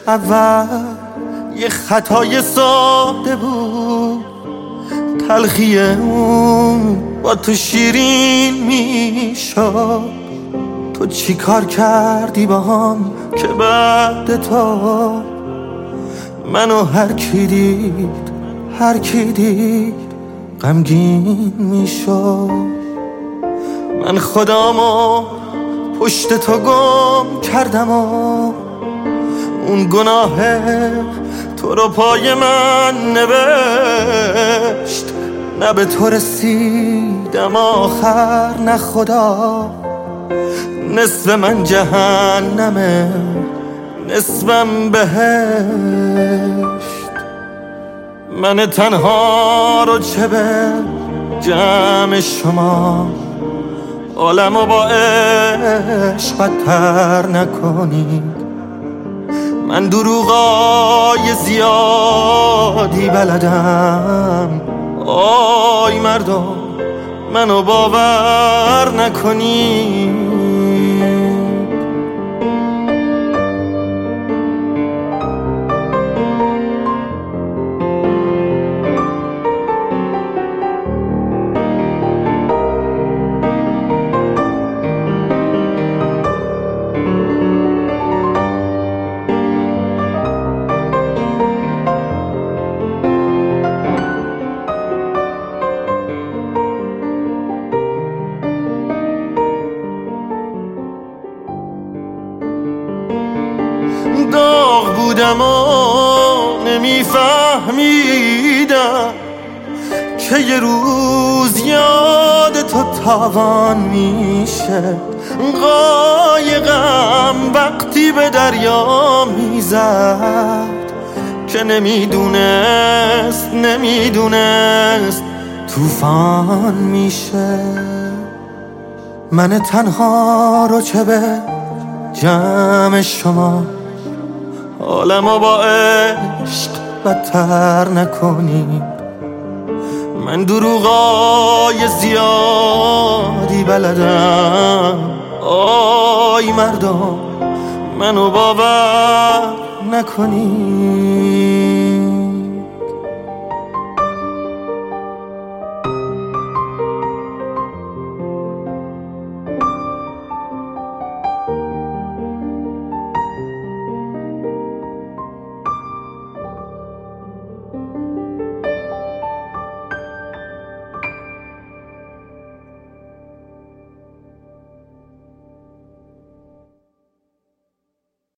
اول یه خطای ساده بود، تلخی اون با تو شیرین میشد. تو چی کار کردی با هم که بعد تو منو هر کی دید غمگین میشد. من خودمو پشت تو گم کردم و اون گناه تو رو پای من نوشت. نه به تو رسیدم آخر نه خدا، نصف من جهنمه نصفم بهشت. من تنها رو چه به جمع شما، عالمو با عشق بدتر نکنید. من دروغای زیادی بلدم، آی مردم منو باور نکنید. داغ بودم و نمیفهمیدم که یه روز یاد تو تاوان میشه. قایقم وقتی به دریا میزد که نمیدونست طوفان میشه. من تنها رو چه به جمع شما، عالمو با عشق بدتر نکنید. من دروغای زیادی بلدم، آی مردم منو باور نکنید.